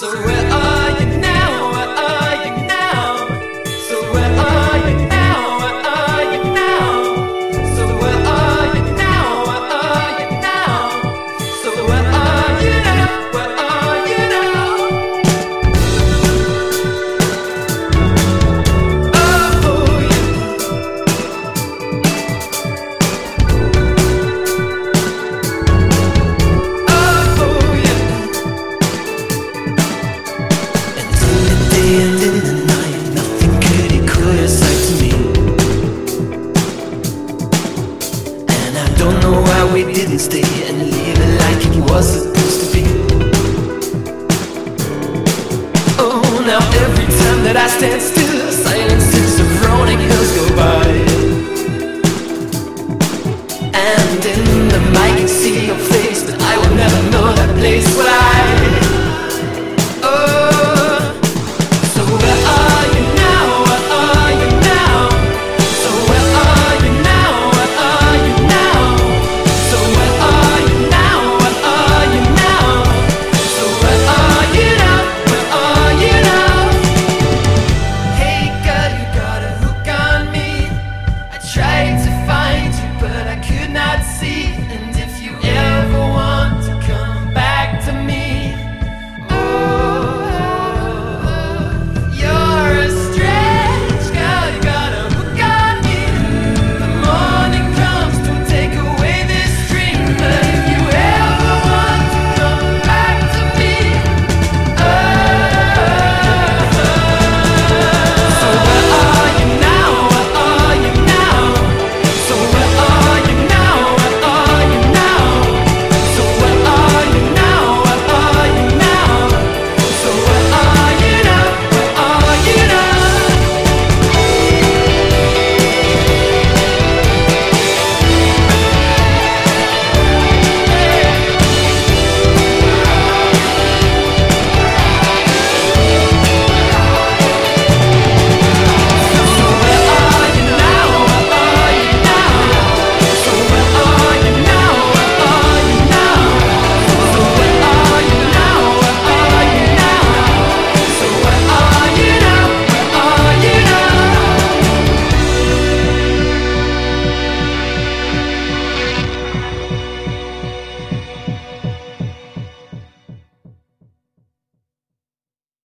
So where are you now? Where are you now? So where are you now? Where are you now? So where are you now? Where are you now? So where are you now? Where are you now? Oh yeah. Oh yeah. And in the night, nothing could equal your sight to me. And I don't know why we didn't stay and leave it like it was supposed to be. Oh, now every time that I stand still, silence is a rolling hills go by.